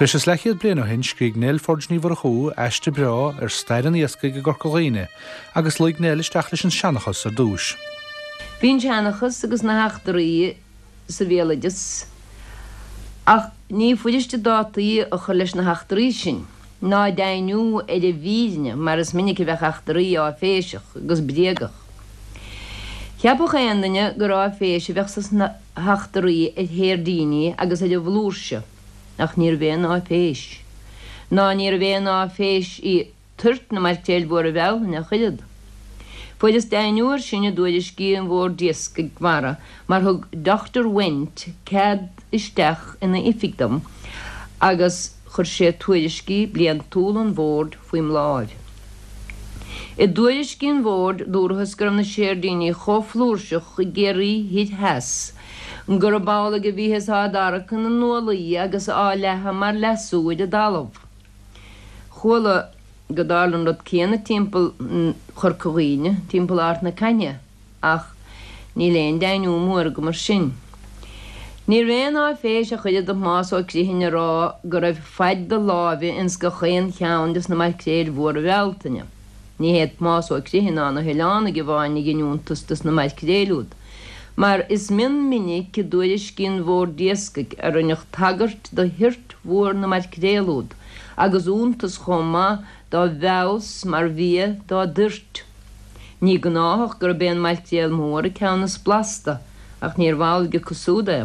Leis lechiad blian ó hin scríg Neil Forge ní bhar chó eiste bra steiran iasca go gorcoghine agus luig Neil isteach leis an seanachas ar dúis. Bhín seanachas agus na heachtarí sa bhéalaides ach ní fuidiriste dátaí a chu leis na heachtarí sin. Ná dainú víne mar is minic bheith heachtarí á féiseach agus bríagach. Cheapach aondaine go rá féise bheithsas na heachtarí héirdíine agus bhlúrse. Ach níor bhéin á féis. Ná níor bhéin á féis í tuirt na mar téil bhór a bheil na chuilead. Fuidir dainúir sinne dúidir cían bhór díosca gmara, mar thug Dr. Wendt cad isteach ina ificdom agus chur sé tuairiscí blian túl an bhórd faoim láid. I dúiriscín bhórd dúrthas gur na séirdíine choflúrseach i géirí híd heas, gur bála go bhíhes ádarach na nualaí agus álethe mar lesúid a dalamh. Chola go dálan rud céanna timppel chorcoghine, timppel art na caine, ach ní léon dainú mór go mar sin. Ní réon á féis a chuide do más ó críhinne rá go raibh faid do lábhi ins go chéan cheandas na mar créad bhór a bhhealtaine. Ní héad más ó críhinna na helána go bháinnig giniúntas na mar créalúd. Mar is min minic go dúidir cín bhór díoscaigh ar rinneach tagart do hirt bhór na mar créalúd, agus úntas chomma dá bheas mar bhí dá dúirt. Ní gnáthach gur ben mar créal mór a ceannas blasta, ach níor bháil go cosúda.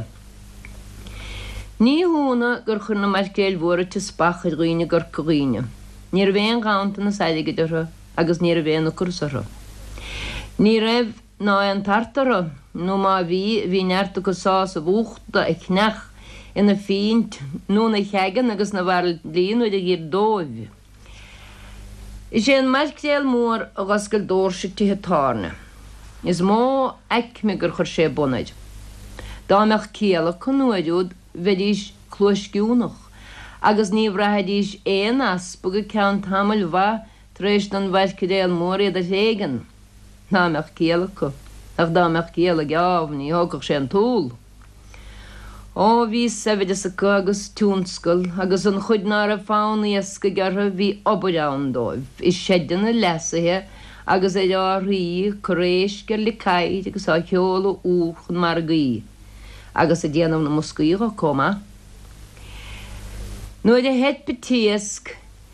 Ní húna gur chur na mar céal bhór a tispach a roiine gur coghine. Níor bhéon gáanta na sailigeidere agus níor bhéon na cursara. Ní raibh ná an tartara, nó má bhí neartta go sás a bhúchta a chnech ina fínt nó na cheagan agus na bhar líon a gur dóibh. Is sé an mar céal mór agus go dóirse tithe Is mó ag me gur chur sé bunaid. Dá meach céala chuúideúd bheitís clúisciúnach, agus ní bhraithidís éon aspa go ceann tamil bha tréis don bhaid céal mór iad a hégan. Ná meach céala chu, ach dá meach céala gábh ní thugach sé an túl. Ó bhí savid is a agus túnscail agus an chuidnar a fána iasca gartha bhí obairán dóibh, is séideanna lesathe agus é áthí choréis gur le caiid agus á cheola úchan mar gaí, agus a déanamh na moscaíocha comma. Nuair a het petíasc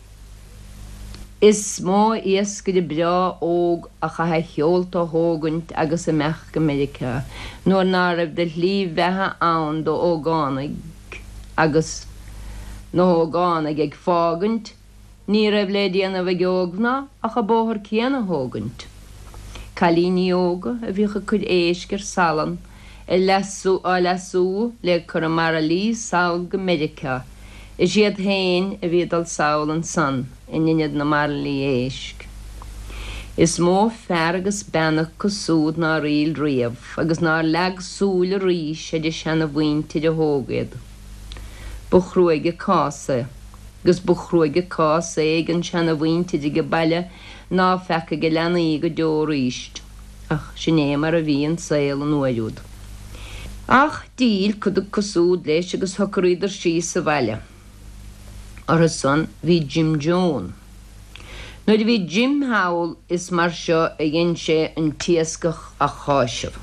is mó iasca de bra óg a chatha cheolta hógant agus a meach go America, nuair ná raibh de hlí bheithe ann do ógánaigh agus nó ógánaigh ag fágant, ní raibh le déanamh ag ógna a cha bóthar céanna hógant. Cailíní óga a bhícha chud éisgur salan a lesú le chur mar a lí saoil go America. Is iad hain a bhíadal saoil an san in iad na mar lí éisc. Is mó fear agus benach go súd ná riil riamh agus ná leg súla ríis a de sena bhainte de hógad. Buchruige cása, gus buchruige cása ag an sena bhainte de go baile ná fecha go lenaí go deoríist, ach sin é mar a bhí an saoil an uaiúd. Ach díl chud a cosúd leis agus thucaríidir sí sa bhaile. Ar a son bhí Jim Jones. Nuair bhí Jim Howell is mar seo a dhéon sé an tiascach a cháisih.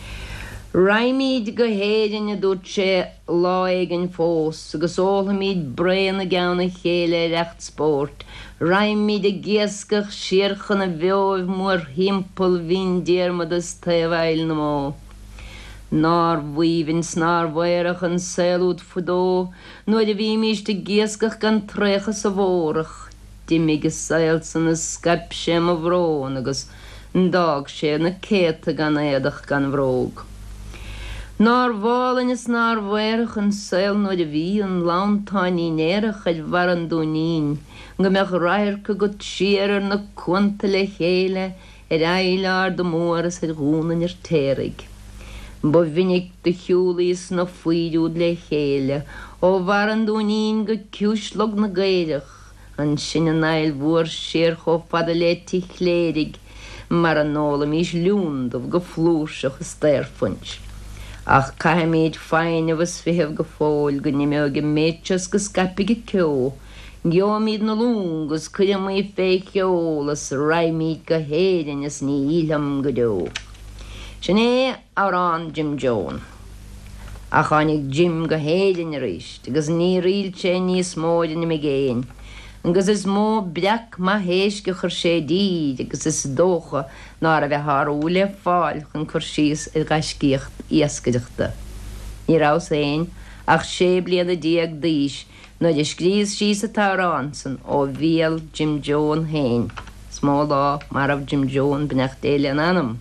Raimíd go héidirne dúirt sé lá ag an fós agus ólamíd brean a gceanna chéile recht spórt. Raimíd a giascach siarchan a bheoibh mór himpel hín déarmad is taobhail na mó. Nar bhuihann snar bhairach an saoilúd fudó, nuair a bhí míiste giascach gan tréchas a bhórach, dimig is saoil san na scarp sé a bhrón agus ndág sé na céta gan éadach gan bhróg. Nar bhálainn is nar bhairach an saoil nuair a bhí an lántáiní néireach ag bhar an dúnín, go meach raircha go tíar na cuanta le chéile eilear do móras ag gúnainn ar téirigh. Ba vinnig de hiúlís na fuiúd le chéile, ó bhar an dúnín go ciúslog na gaiireach, an sin an ail bhuair sér cho fada le tichléirigh, mar an nóla mís lúndamh go flúrseach is stairfuint. Ach caiimiid féine was fiheh go fóil go nimime go méidtas go scapiige ceó, Geomíd na lúngus chuide mí féceolalas raimíd go héidir is ní ílam go dó. Sinné árán Jim Joan. A chánig Jim go héidir ríist, agus ní riilte níos móide na mé géin. Agus is mó breach má héis go chur sé díd, agus is dócha ná a bheith thúla fáil chun chur síos i gaiscíocht iascaideachta. Ní rás éin ach sé bliad a díag díis nó de scríos síos a táránsan ó bhíal Jim Joan héin. Smó lá mar ah Jim Joan bneach déile an anam.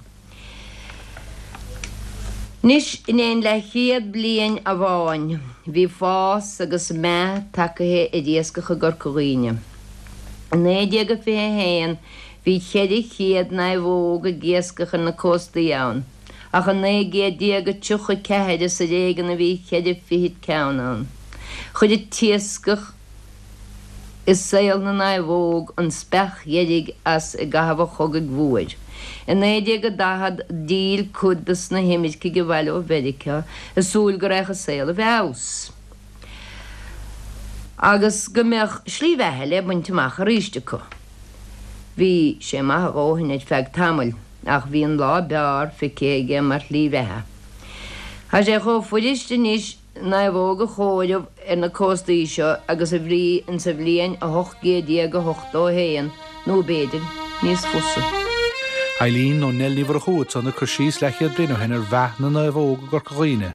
Nis in éon le chéad bliain a bháin, bhí fás agus me takethe i dhéascacha gorcoghine. Néide go fé héan, bhí cheidir chéad na bhóg a géascacha na cósta ann, ach an néige díag a tucha ceheide sa régan a bhí cheidir fihid ceann. Chuide tiascach is saoil na na bhóg an spech iedig as I gahabh chugad bhuaid. In éide go dahad díl cudas na himid ci go bhile ó Verica is súil go raich a saoil a bheas. Agus go meach slíbhethe le buinteach a ríiste co. Bhí sé maith óhinid feag tamil ach bhí an lá bear fi céige mar líbhethe. Tá sé cho fuidiiste níos na bhóga chóideh na cóstaí seo agus a bhrí in sa bblion a 8 go 8 héan nó béidir níos fusa. Eileen nó Nelly war chuúd san na chusís lechiad blin ó henar bheithna na bhóga gorcoghine.